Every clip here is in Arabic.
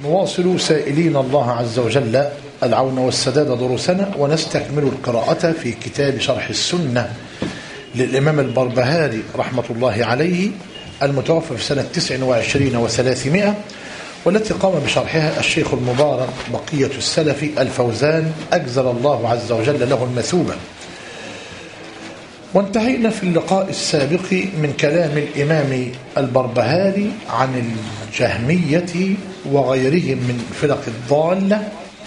نواصل سائلين الله عز وجل العون والسداد دروسنا، ونستكمل القراءة في كتاب شرح السنة للإمام البربهاري رحمة الله عليه، المتوفى في سنة 29 و300، والتي قام بشرحها الشيخ المبارك بقية السلف الفوزان أجزل الله عز وجل له المثوبة. وانتهينا في اللقاء السابق من كلام الإمام البربهاري عن الجهمية وغيرهم من فرق الضالة،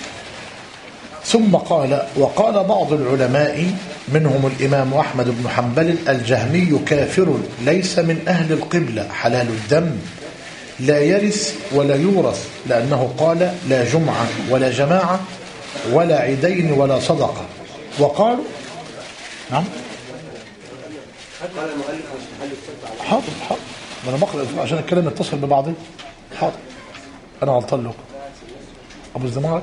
ثم قال: وقال بعض العلماء منهم الإمام أحمد بن حنبل: الجهمي كافر ليس من أهل القبلة، حلال الدم، لا يرث ولا يورث، لأنه قال: لا جمعة ولا جماعة ولا عيدين ولا صدقة. وقالوا نعم قال المؤلف واستحل السبت على حاضر ما انا بقرا عشان الكلام يتصل ببعضه. حاضر انا غلطان له ابو الزمارك.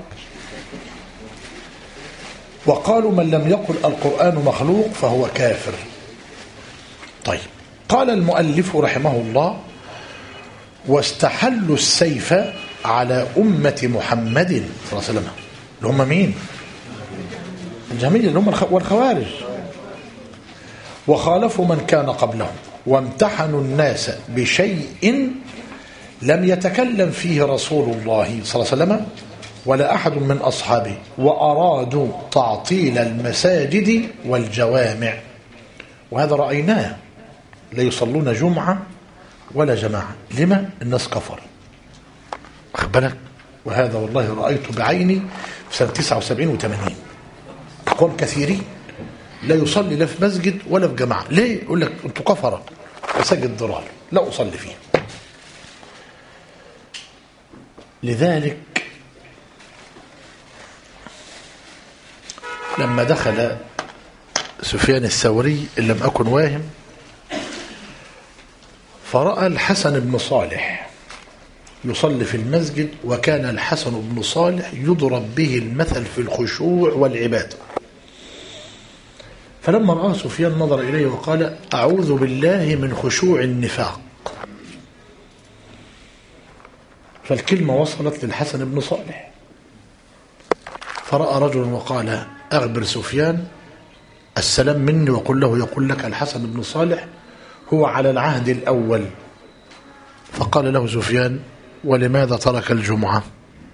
وقالوا: من لم يقل القرآن مخلوق فهو كافر. طيب، قال المؤلف رحمه الله: واستحلوا السيف على أمة محمد صلى الله عليه وسلم، اللي هم مين؟ الجهمية اللي هم والخوارج. وخالفوا من كان قبلهم، وامتحنوا الناس بشيء لم يتكلم فيه رسول الله صلى الله عليه وسلم ولا أحد من أصحابه، وأرادوا تعطيل المساجد والجوامع. وهذا رأيناه، لا يصلون جمعة ولا جماعة. لما؟ الناس كفر، واخد بالك؟ وهذا والله رأيته بعيني في سنة 79 و80. أقوام كثيرين لا يصلي لا في مسجد ولا في جماعة. ليه؟ يقول لك أنتوا كفرة، مساجد ضلال لا أصلي فيه. لذلك لما دخل سفيان الثوري إن لم أكن واهم، فرأى الحسن بن صالح يصلي في المسجد، وكان الحسن بن صالح يضرب به المثل في الخشوع والعبادة. فلما رأى سفيان نظر إليه وقال: أعوذ بالله من خشوع النفاق. فالكلمة وصلت للحسن بن صالح، فرأى رجل وقال: أخبر سفيان السلام مني وقل له يقول لك الحسن بن صالح هو على العهد الأول. فقال له سفيان: ولماذا ترك الجمعة؟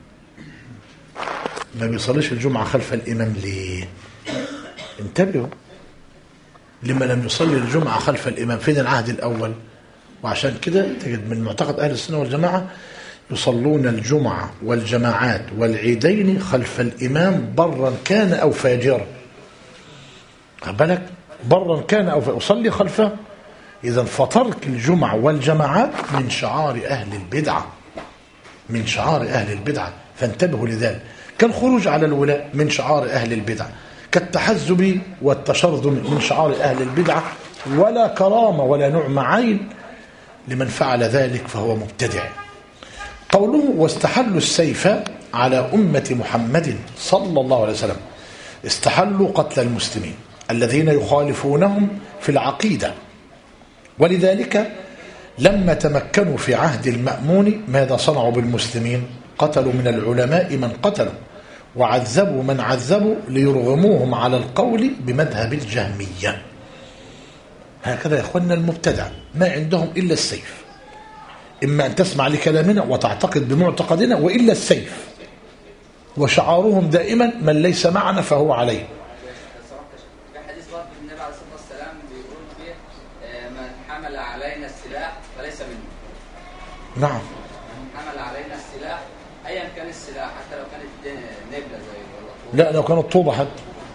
ما بيصليش الجمعة خلف الإمام ليه؟ انتبهوا، لما لم يصلي الجمعة خلف الإمام فين العهد الأول؟ وعشان كده تجد من معتقد أهل السنة والجماعة يصلون الجمعة والجماعات والعيدين خلف الإمام برا كان أو فاجرا. بالك، برا كان أو فاجرا يصلي خلفه. إذا فترك الجمعة والجماعات من شعار أهل البدعة، من شعار أهل البدعة، فانتبهوا لذلك. كالخروج على الولاء من شعار أهل البدعة، كالتحزب والتشرذم من شعار أهل البدعة، ولا كرامة ولا نعم عين لمن فعل ذلك فهو مبتدع. قوله: واستحلوا السيف على أمة محمد صلى الله عليه وسلم، استحلوا قتل المسلمين الذين يخالفونهم في العقيدة. ولذلك لما تمكنوا في عهد المأمون ماذا صنعوا بالمسلمين؟ قتلوا من العلماء من قتلوا، وعذبوا من عذبوا، ليرغموهم على القول بمذهب الجهمية. هكذا يا اخوانا المبتدع ما عندهم إلا السيف، إما أن تسمع لكلامنا وتعتقد بمعتقدنا، وإلا السيف. وشعارهم دائما: من ليس معنا فهو عليه. في حديث برضه النبي عليه الصلاة والسلام بيقول فيه: من حمل علينا السلاح فليس منا. نعم، من حمل علينا السلاح أيا كان السلاح، حتى لو كانت نبلة زي لا لو كانت طوبة حد.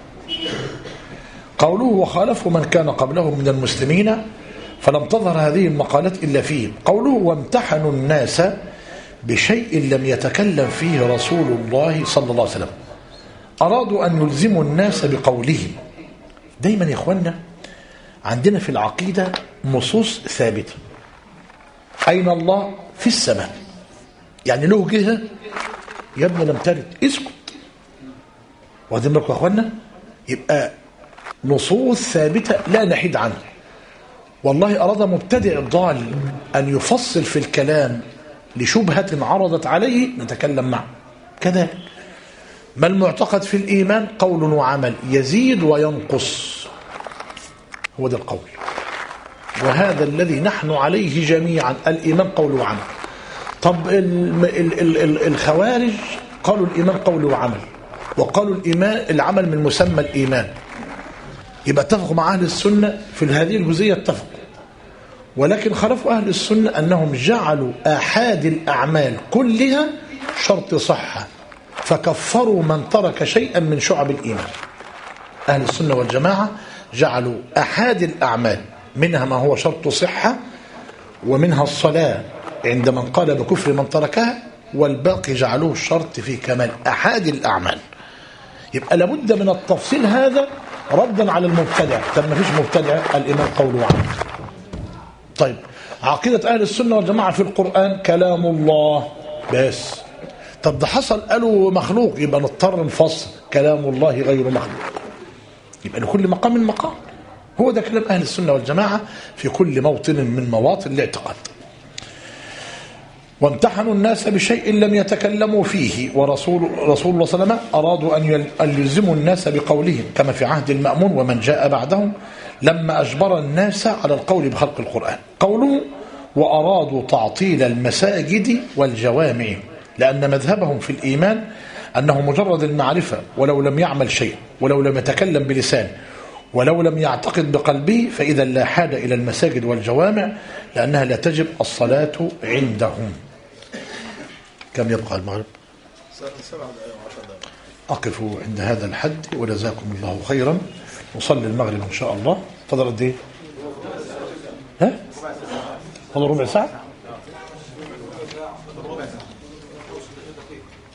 قوله: وخالفوا من كان قبلهم من المسلمين فلم تظهر هذه المقالات إلا فيهم. قوله: وامتحنوا الناس بشيء لم يتكلم فيه رسول الله صلى الله عليه وسلم، أرادوا أن يلزموا الناس بقولهم. دايما يا إخوانا عندنا في العقيدة نصوص ثابتة. أين الله؟ في السماء. يعني له جهة يا ابني لم ترد، اسكت. واخدين بالكم يا إخوانا؟ يبقى نصوص ثابتة لا نحيد عنها. والله أراد مبتدع ضال أن يفصل في الكلام لشبهة عرضت عليه نتكلم معه. كذلك ما المعتقد في الإيمان؟ قول وعمل يزيد وينقص، هو ده القول، وهذا الذي نحن عليه جميعا، الإيمان قول وعمل. طب الخوارج قالوا الإيمان قول وعمل، وقالوا الإيمان العمل من مسمى الإيمان، يبقى اتفقوا مع أهل السنة في هذه الجزئية، اتفقوا. ولكن خالفوا أهل السنة أنهم جعلوا آحاد الأعمال كلها شرط صحة، فكفروا من ترك شيئا من شعب الإيمان. أهل السنة والجماعة جعلوا آحاد الأعمال منها ما هو شرط صحة، ومنها الصلاة عند من قال بكفر من تركها، والباقي جعلوه الشرط في كمال آحاد الأعمال. يبقى لابد من التفصيل هذا ردا على المبتدع. طب ما فيش مبتدع، الإيمان قول وعمل. طيب عقيدة أهل السنة والجماعة في القرآن كلام الله بس. طب ده حصل قالوا مخلوق، يبقى نضطر نفصل كلام الله غير مخلوق، يبقى لكل مقام مقام. هو ده كلام أهل السنة والجماعة في كل موطن من مواطن الاعتقاد. وامتحنوا الناس بشيء لم يتكلموا فيه، ورسول الله صلى الله عليه وسلم أرادوا أن يلزموا الناس بقولهم كما في عهد المأمون ومن جاء بعدهم لما أجبر الناس على القول بخلق القرآن. قوله وأرادوا تعطيل المساجد والجوامع، لأن مذهبهم في الإيمان أنه مجرد المعرفة، ولو لم يعمل شيء، ولو لم يتكلم بلسانه، ولو لم يعتقد بقلبه، فإذا لا حاجة إلى المساجد والجوامع، لأنها لا تجب الصلاة عندهم. كم يبقى المغرب؟ 7 دقائق و10 دقائق. أقف عند هذا الحد وجزاكم الله خيرا. نصلي المغرب إن شاء الله. فضل قد إيه؟ ها؟ فضل ربع ساعة؟